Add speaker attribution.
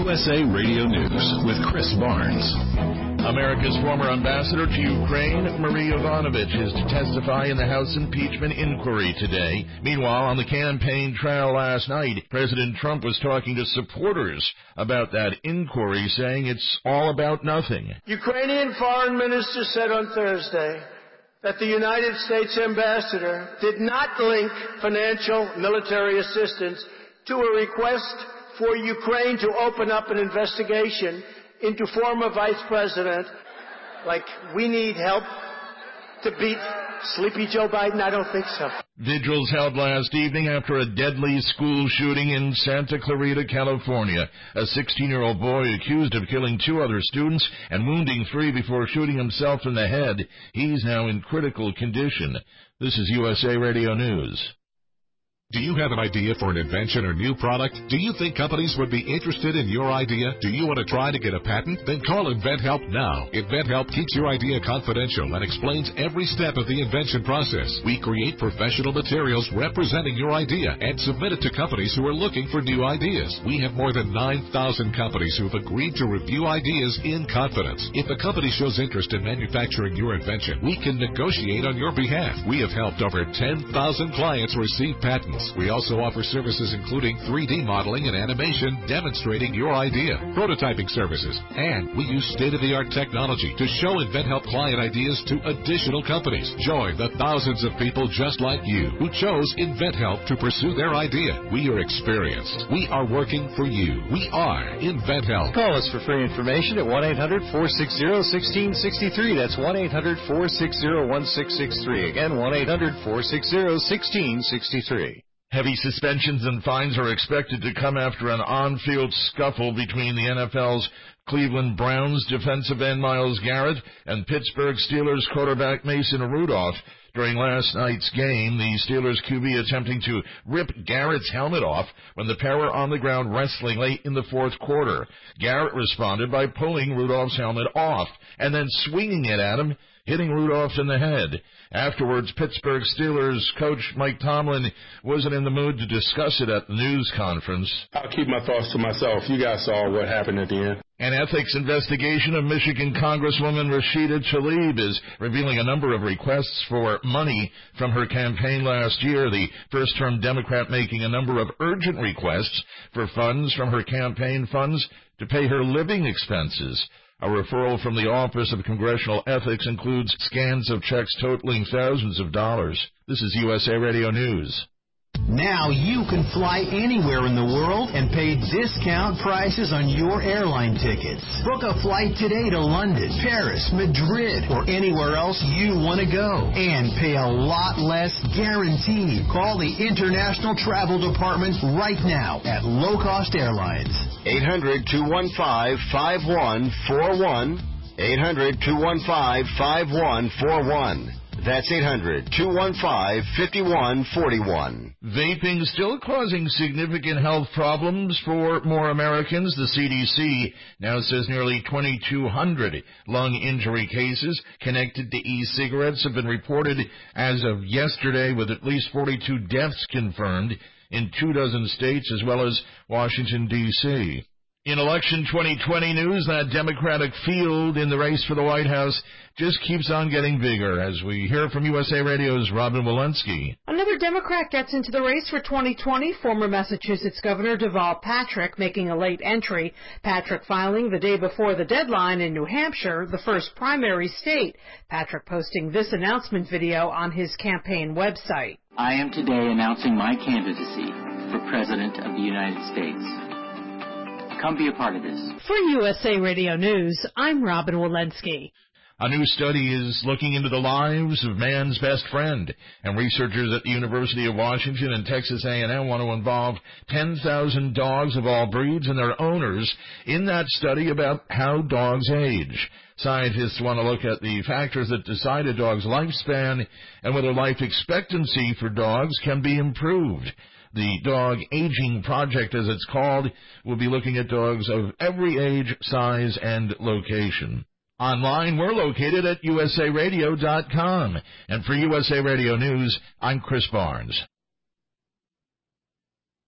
Speaker 1: USA Radio News with Chris Barnes.
Speaker 2: America's former ambassador to Ukraine, Marie Yovanovitch, is to testify in the House impeachment inquiry today. Meanwhile, on the campaign trail last night, President Trump was talking to supporters about that inquiry, saying it's all about nothing.
Speaker 3: Ukrainian foreign minister said on Thursday that the United States ambassador did not link financial military assistance to a request for Ukraine to open up an investigation into former Vice President. Like, we need help to beat Sleepy Joe Biden? I don't think so.
Speaker 2: Vigils held last evening after a deadly school shooting in Santa Clarita, California. A 16-year-old boy accused of killing 2 other students and wounding 3 before shooting himself in the head. He's now in critical condition. This is USA Radio News.
Speaker 4: Do you have an idea for an invention or new product? Do you think companies would be interested in your idea? Do you want to try to get a patent? Then call InventHelp now. InventHelp keeps your idea confidential and explains every step of the invention process. We create professional materials representing your idea and submit it to companies who are looking for new ideas. We have more than 9,000 companies who have agreed to review ideas in confidence. If a company shows interest in manufacturing your invention, we can negotiate on your behalf. We have helped over 10,000 clients receive patents. We also offer services including 3D modeling and animation demonstrating your idea, prototyping services, and we use state-of-the-art technology to show InventHelp client ideas to additional companies. Join the thousands of people just like you who chose InventHelp to pursue their idea. We are experienced. We are working for you. We are InventHelp.
Speaker 5: Call us for free information at 1-800-460-1663. That's 1-800-460-1663. Again, 1-800-460-1663.
Speaker 2: Heavy suspensions and fines are expected to come after an on-field scuffle between the NFL's Cleveland Browns defensive end Myles Garrett and Pittsburgh Steelers quarterback Mason Rudolph. During last night's game, the Steelers QB attempting to rip Garrett's helmet off when the pair were on the ground wrestling late in the fourth quarter. Garrett responded by pulling Rudolph's helmet off and then swinging it at him, hitting Rudolph in the head. Afterwards, Pittsburgh Steelers coach Mike Tomlin wasn't in the mood to discuss it at the news conference.
Speaker 6: I'll keep my thoughts to myself. You guys saw what happened at the end.
Speaker 2: An ethics investigation of Michigan Congresswoman Rashida Tlaib is revealing a number of requests for money from her campaign last year, the first-term Democrat making a number of urgent requests for funds from her campaign funds to pay her living expenses. A referral from the Office of Congressional Ethics includes scans of checks totaling thousands of dollars. This is USA Radio News.
Speaker 7: Now you can fly anywhere in the world and pay discount prices on your airline tickets. Book a flight today to London, Paris, Madrid, or anywhere else you want to go. And pay a lot less guaranteed. Call the International Travel Department right now at Low Cost Airlines.
Speaker 8: 800-215-5141. 800-215-5141. That's 800-215-5141.
Speaker 2: Vaping still causing significant health problems for more Americans. The CDC now says nearly 2,200 lung injury cases connected to e-cigarettes have been reported as of yesterday, with at least 42 deaths confirmed in 24 states as well as Washington, D.C. In election 2020 news, that Democratic field in the race for the White House just keeps on getting bigger, as we hear from USA Radio's Robin Walensky.
Speaker 9: Another Democrat gets into the race for 2020, former Massachusetts Governor Deval Patrick making a late entry. Patrick filing the day before the deadline in New Hampshire, the first primary state. Patrick posting this announcement video on his campaign website.
Speaker 10: I am today announcing my candidacy for President of the United States. Come be a part of this.
Speaker 9: For USA Radio News, I'm Robin Walensky.
Speaker 2: A new study is looking into the lives of man's best friend, and researchers at the University of Washington and Texas A&M want to involve 10,000 dogs of all breeds and their owners in that study about how dogs age. Scientists want to look at the factors that decide a dog's lifespan and whether life expectancy for dogs can be improved. The Dog Aging Project, as it's called, will be looking at dogs of every age, size, and location. Online, we're located at usaradio.com. And for USA Radio News, I'm Chris Barnes.